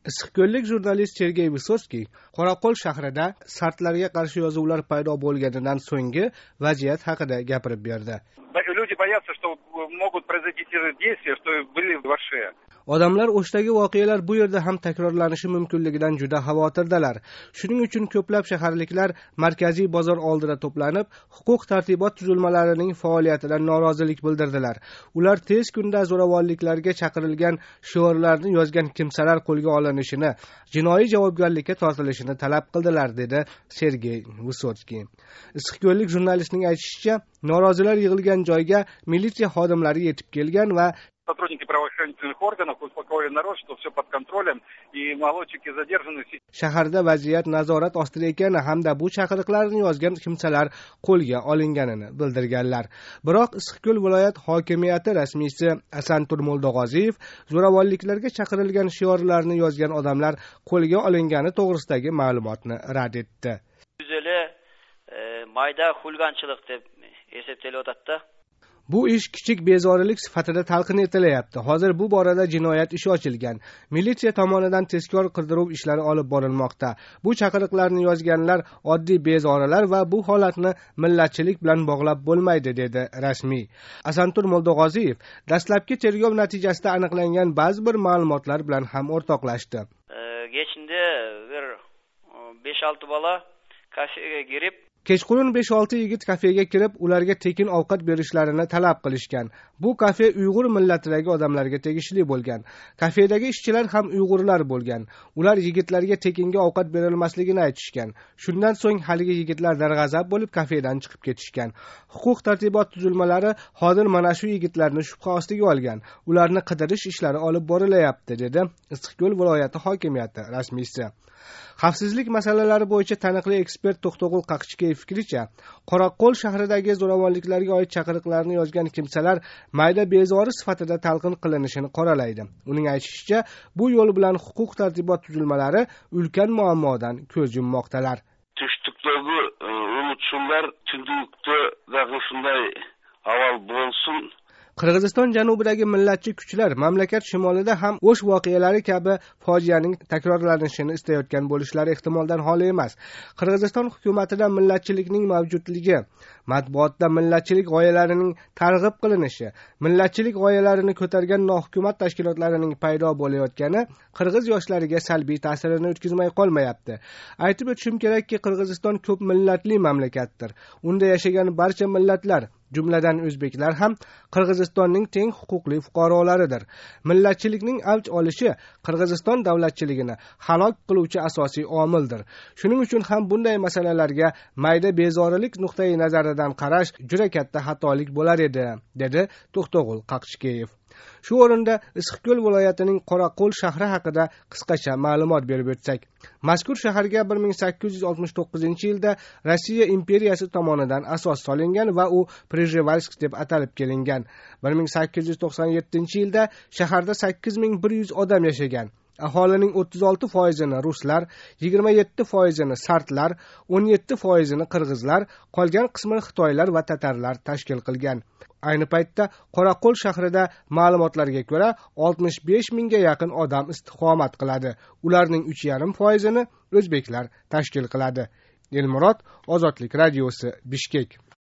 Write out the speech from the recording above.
Issiqko'llik jurnalist Sergey Vysotskiy Qoraqo'l shahrida sartlarga qarshi yozuvlar paydo bo'lganidan so'nggi vaziyat haqida gapirib berdi. Люди боятся, что могут произойти те же действия, что и были в Ваше. Odamlar O'shdagi voqealar bu yerda ham takrorlanishi mumkinligidan juda xavotirdalar. Shuning uchun ko'plab shaharliklar markaziy bozor oldida to'planib, huquq-tartibot tuzilmalarining faoliyatidan norozilik bildirdilar. Ular tez kunda zo'ravonliklarga chaqirilgan shiorlarni yozgan kimsalar qo'lga olinishini, jinoiy javobgarlikka tortilishini talab qildilar, dedi Sergey Vysotskiy. Issiqko'llik jurnalistining aytishicha, norozilar yig'ilgan joyga militsiya xodimlari yetib kelgan va Сотрудники правоохранительных органов успокоили народ, что все под контролем, и молодчики задержаны. Shaharda vaziyat nazorat ostida ekani hamda bu chaqiriqlarni yozgan kimsalar qo'lga olinganini bildirganlar. Biroq Issiqko'l viloyat hokimiyati rasmiysi Asantur Moldog'oziyev zo'ravonliklarga chaqirilgan shiorlarni yozgan odamlar qo'lga olingani to'g'risidagi ma'lumotni rad etdi. Yüzeli mayda xulganchilik deb eseptelyapti. Bu ish kichik bezorilik sifatida talqin etilyapti. Hozir bu borada jinoyat ishi ochilgan. Militsiya tomonidan tezkor qidiruv ishlari olib borilmoqda. Bu chaqiriqlarni yozganlar oddiy bezorilar va bu holatni millatchilik bilan bog'lab bo'lmaydi, dedi rasmiy. Asantur Moldog'oziyev dastlabki tergov natijasida aniqlangan ba'zi bir ma'lumotlar bilan ham o'rtoqlashdi. Geçinde bir 5-6 bola kafega girib Kechqurun 5-6 yigit kafega kirib, ularga tekin ovqat berishlarini talab qilishgan. Bu kafe Uyg'ur millatidagi odamlarga tegishli bo'lgan. Kafedagi ishchilar ham Uyg'urlar bo'lgan. Ular yigitlarga tekinga ovqat berilmasligini aytishgan. Shundan so'ng haligi yigitlar darg'azab bo'lib kafedan chiqib ketishgan. Huquq-tartibot tuzilmalari hozir mana shu yigitlarni shubha ostiga olgan. Ularni qidirish ishlari olib borilyapti, dedi Issiqko'l viloyati hokimiyati rasmiysi. Xavfsizlik masalalari bo'yicha taniqli ekspert To'xtag'ul Qaqchikeyev fikricha, Qoraqo'l shahridagi zo'ravonliklarga oid chaqiriqlarni yozgan kimsalar mayda bezori sifatida talqin qilinishini qoralaydi. Uning aytishicha, bu yo'l bilan huquq-tartibot tuzilmalari ulkan muammodan ko'z yummoqdalar. Tushlikdagi unutishlar tundukda dag'i shunday avval bo'lsin. Qirg'iziston janubidagi millatchi kuchlar mamlakat shimolida ham O'sh voqealari kabi fojianing takrorlanishini istayotgan bo'lishlari ehtimoldan xoli emas. Qirg'iziston hukumatida millatchilikning mavjudligi, matbuotda millatchilik g'oyalarining targ'ib qilinishi, millatchilik g'oyalarini ko'targan nohukumat tashkilotlarining paydo bo'layotgani qirg'iz yoshlariga salbiy ta'sirini o'tkazmay qolmayapti. Aytib o'tishim kerakki, Qirg'iziston ko'p millatli mamlakatdir. Unda yashagan barcha millatlar, jumladan o'zbeklar ham Qirg'izistonning teng huquqli fuqarolaridir. Millatchilikning avj olishi Qirg'iziston davlatchiligini halok qiluvchi asosiy omildir. Shuning uchun ham bunday masalalarga mayda bezorilik nuqtai nazaridan qarash juda katta xatolik bo'lar edi, dedi To'xtag'ul Qaqchikeyev. Shu o'rinda Issiqko'l viloyatining Qoraqo'l shahri haqida qisqacha ma'lumot berib o'tsak, mazkur shaharga 1869-yilda Rossiya imperiyasi tomonidan asos solingan va u Prjevalsk deb atalib kelingan. 1897-yilda shaharda 8100 odam yashagan. Aholining 36%ni ruslar, 27%ni sartlar, 17%ni qirg'izlar, qolgan qismini xitoylar va tatarlar tashkil qilgan. Ayni paytda Qoraqo'l shahrida ma'lumotlarga ko'ra 65 mingga yaqin odam istiqomat qiladi. Ularning 3,5%ni o'zbeklar tashkil qiladi. Elmurod, Ozodlik radiosi, Bishkek.